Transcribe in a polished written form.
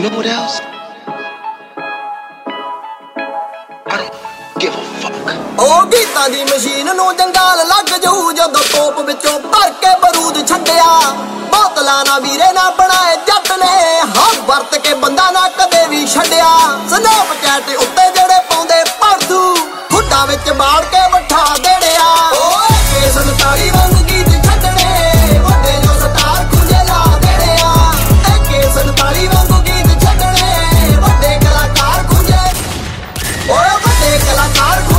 know what else? I don't give a fuck. ਉਹ ਗੀਤਾਂ ਦੀ machine ਨੂੰ ਜੰਗਾਲ ਲੱਗ ਜਾਊ ਜਦੋਂ ਤੋਪ ਵਿੱਚੋਂ ਭਰ ਕੇ ਬਰੂਦ ਛੱਡਿਆ ਬੋਤਲਾਂ ਨਾ ਵੀਰੇ ਨਾ ਬਣਾਏ ਜੱਟ ਨੇ ਹੱਥ ਵਰਤ ਕੇ ਬੰਦਾ ਨਾ ਕਦੇ ਵੀ ਛੱਡਿਆ ਸਨੈਪਚੈਟ ਉੱਤੇ ਜਿਹੜੇ ਪਾਉਂਦੇ ਭੜਦੂ ਹੁੱਡਾਂ ਵਿੱਚ ਬਾੜ ਕੇ ਬਿਠਾ ਦੇੜਿਆ ਓਏ ਕੇਸ 47 ਵਾਂਗੂ ਗੀਤ ਛੱਡਣੇ ਵੱਡੇ ਜੋ ਸਟਾਰ ਖੁੰਝੇ ਲਾ ਦੇੜਿਆ ਇਹ ਕੇਸ 47 ਵਾਂਗੂ ਗੀਤ ਛੱਡਣੇ ਵੱਡੇ ਕਲਾਕਾਰ ਖੁੰਝੇ ਓਏ ਵੱਡੇ ਕਲਾਕਾਰ